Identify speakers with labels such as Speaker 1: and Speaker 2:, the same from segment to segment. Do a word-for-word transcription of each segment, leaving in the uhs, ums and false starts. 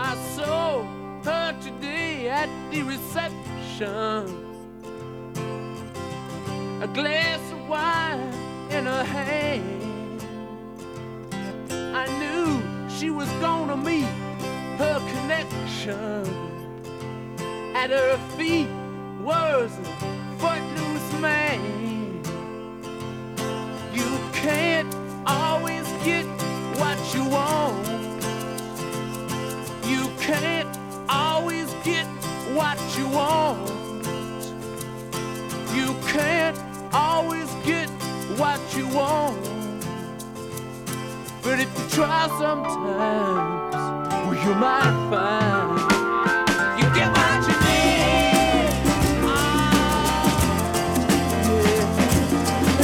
Speaker 1: I saw her today at the reception. A glass of wine in her hand. I knew she was gonna meet her connection. At her feet was a footloose man. You can't always get what you want. You can't always get what you want. You can't always get what you want. But if you try sometimes, well, you might find you get what you need. Oh, yeah,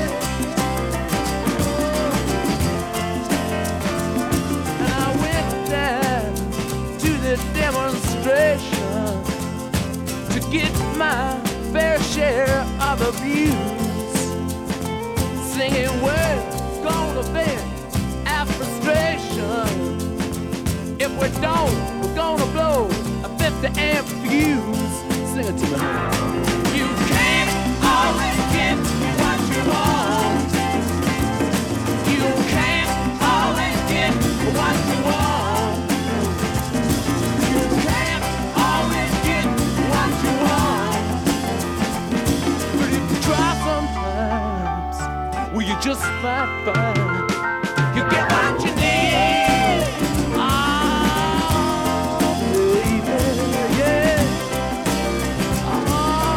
Speaker 1: yeah. And I went down to the demonstration to get my fair share of abuse, singing words gonna vent our frustration. If we don't, we're gonna blow a fifty amp fuse. Sing it to me. You can't always get what you want. You can't always get what you want. You can't always get what you want. Try sometimes, well, you just might find you get what you need. Oh, baby, yeah. Oh.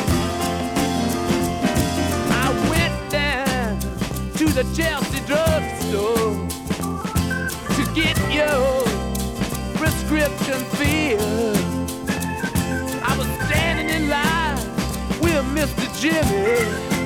Speaker 1: I went down to the Chelsea drugstore to get your prescription filled. I was standing in line with Mister Jimmy.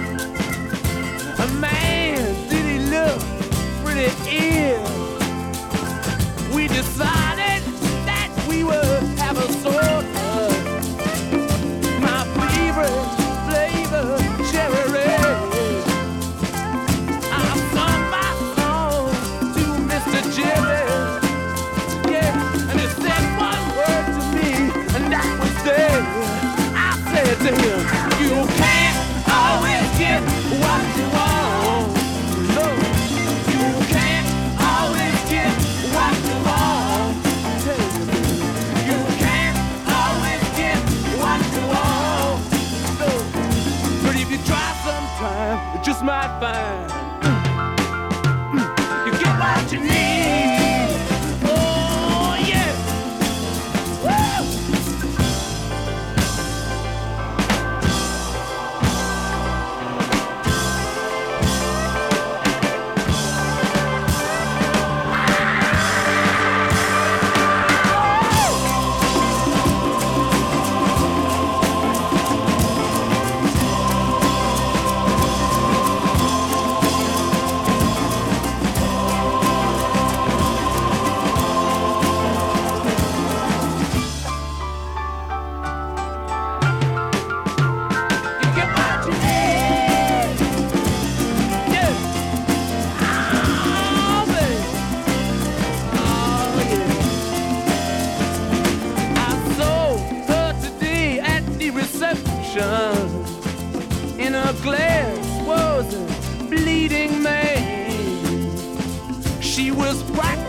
Speaker 1: A man, did he look pretty ill? We decided that we would have a soda. My favorite flavor, cherry red. I sung my song to Mister Jimmy. Yeah, and he said one word to me, and that was there. I said to him, you can't always get what you want. No, you can't always get what you want. You can't always get what you want. No, but if you try sometime, you just might find you get what you need. Oh yeah. Woo! In her glass was a bleeding man. She was practicing